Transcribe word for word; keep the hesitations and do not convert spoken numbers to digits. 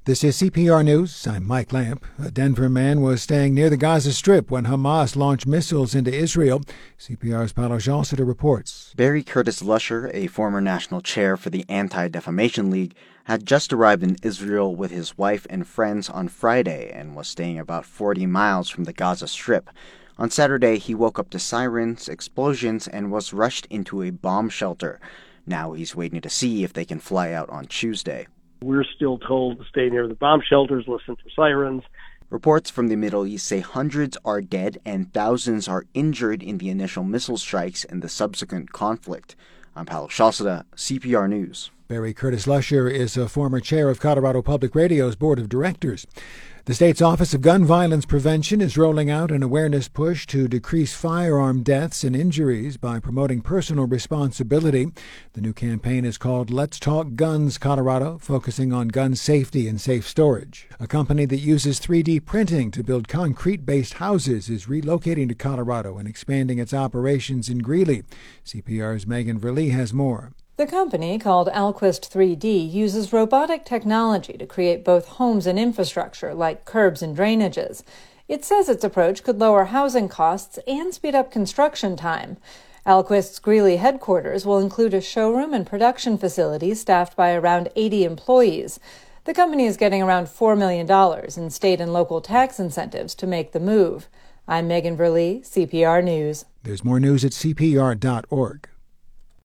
This is C P R News. I'm Mike Lamp. A Denver man was staying near the Gaza Strip when Hamas launched missiles into Israel. C P R's Paolo Jalcida reports. Barry Curtis Lusher, a former national chair for the Anti-Defamation League, had just arrived in Israel with his wife and friends on Friday and was staying about forty miles from the Gaza Strip. On Saturday, he woke up to sirens, explosions, and was rushed into a bomb shelter. Now he's waiting to see if they can fly out on Tuesday. We're still told to stay near the bomb shelters, listen for sirens. Reports from the Middle East say hundreds are dead and thousands are injured in the initial missile strikes and the subsequent conflict. I'm Paolo Jalcida, C P R News. Barry Curtis Lusher is a former chair of Colorado Public Radio's board of directors. The state's Office of Gun Violence Prevention is rolling out an awareness push to decrease firearm deaths and injuries by promoting personal responsibility. The new campaign is called Let's Talk Guns Colorado, focusing on gun safety and safe storage. A company that uses three D printing to build concrete-based houses is relocating to Colorado and expanding its operations in Greeley. C P R's Megan Verlee has more. The company, called Alquist three D, uses robotic technology to create both homes and infrastructure, like curbs and drainages. It says its approach could lower housing costs and speed up construction time. Alquist's Greeley headquarters will include a showroom and production facility staffed by around eighty employees. The company is getting around four million dollars in state and local tax incentives to make the move. I'm Megan Verlee, C P R News. There's more news at C P R dot org.